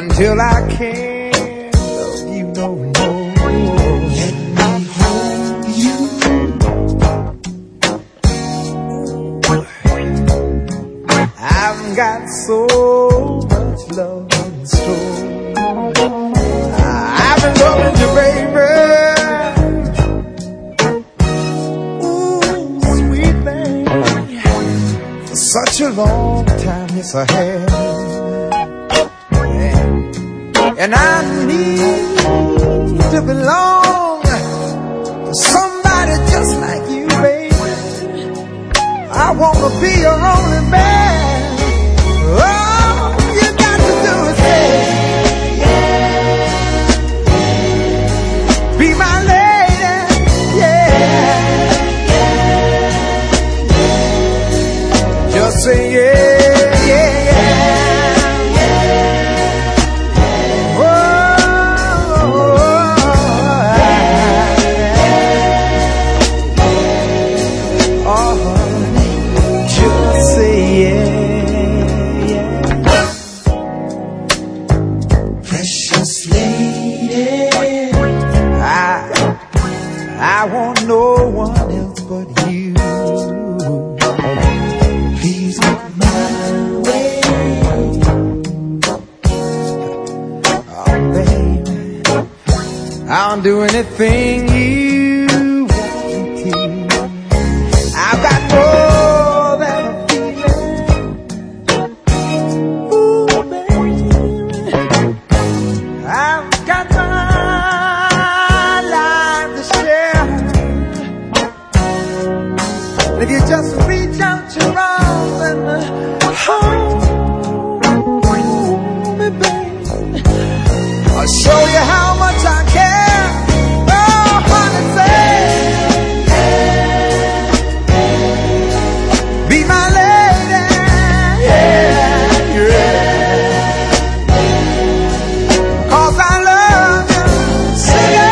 until I can't love you no more. Let me hold you. I've got so much love in store. I've been loving you, baby. Ooh, sweet thing, for such a long time, yes I have. And I need to belong to somebody just like you, baby. I wanna be your only man. Oh, you got to do is say, be my lady, yeah. Just say yeah, yeah, yeah. Oh, honey, just say yeah. Precious lady, I want no one else but you. please look my way. Oh, baby, I'll do anything you want me to. I've got more than a feeling. Ooh, baby, I've got my life to share. If you just reach out your arms and hold me, baby, I'll show you how much I care. Oh, honey, say, be my lady, yeah, yeah. 'Cause I love you, sing it.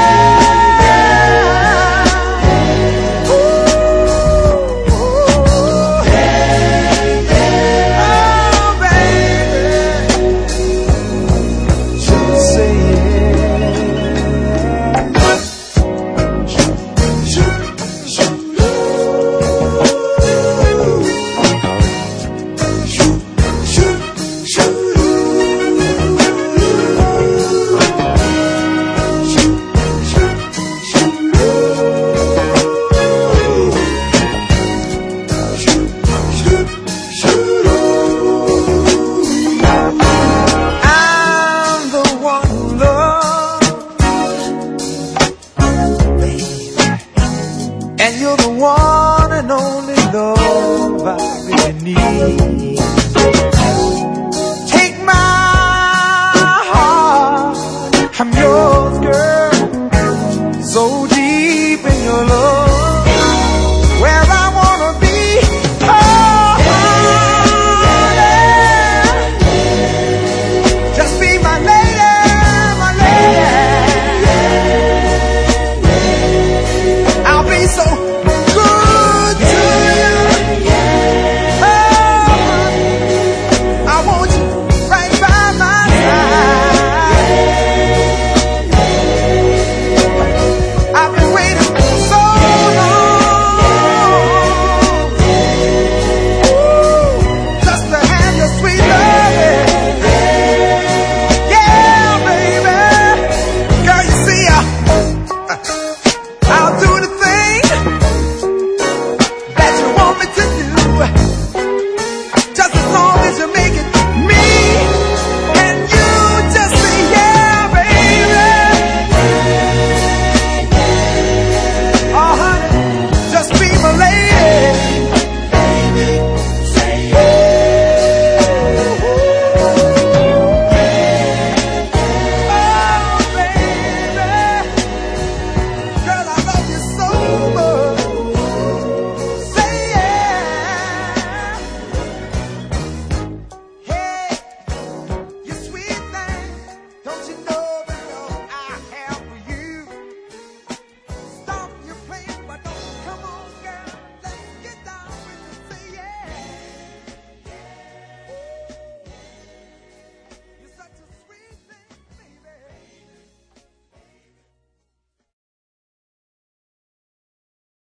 Ooh, oh, baby, just say I'm the one who loves, baby, and you're the one and only love I really need. Take my heart, I'm yours.